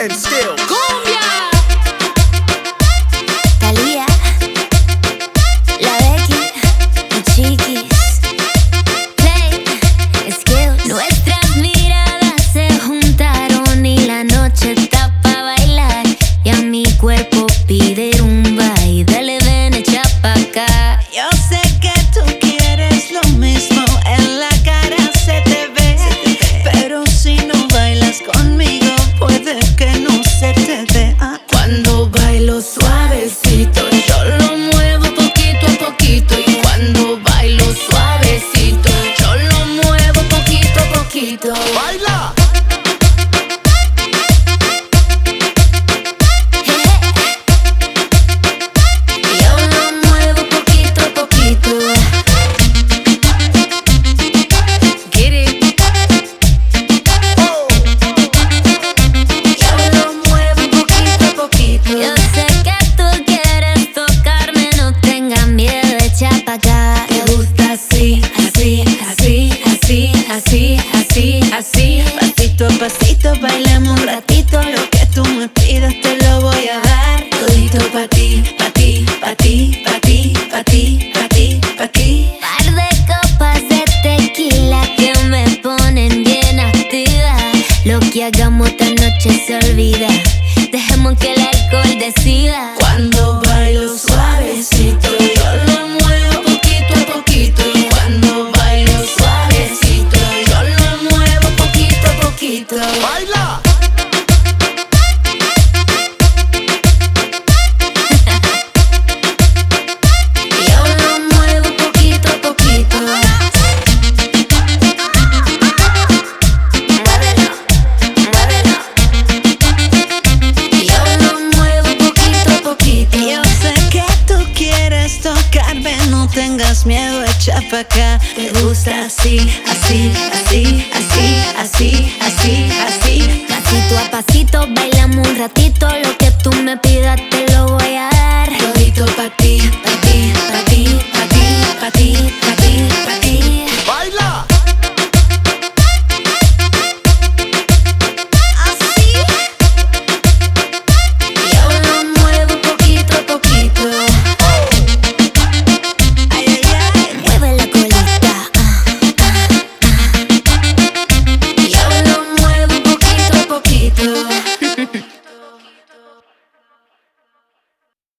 and still. ¡Cumbia! Thalía, la Becky y Chiquis. Play, Skills. Nuestras miradas se juntaron y la noche está pa' bailar. Y a mi cuerpo pide rumba y dale ven, echa pa' acá. Yo sé que tú quieres lo mismo, en la cara se te ve, pero si no bailas conmigo, puede que no se te dé. Cuando bailo suavecito, yo lo muevo poquito a poquito. Y cuando bailo suavecito, yo lo muevo poquito a poquito. ¡Baila! Yo lo muevo poquito a poquito. Get it. Yo lo muevo poquito a poquito. Yo sé que tú quieres tocarme, no tengas miedo, echa pa' acá. Te gusta así, así, así, así, así, así, así. Pasito a pasito, bailemos un ratito, lo que tú me pidas te lo voy a dar. Todito pa' ti, pa' ti, pa' ti, pa' ti, pa' ti, pa' ti, pa' ti. Par de copas de tequila que me ponen bien activa. Lo que hagamos esta noche se olvida. Dejemos que el alcohol decida. Cuando bailo suavecito, yo lo muevo poquito a poquito. Y cuando bailo suavecito, yo lo muevo poquito a poquito. ¡Baila! Yo lo muevo poquito a poquito. Muévelo, muévelo. Yo lo muevo poquito a poquito. Yo sé que tú quieres tocarme, no tengas miedo, echa pa' acá. Te gusta así, así, así, así, así, así, así. Pasito a pasito, bailamos un ratito. Lo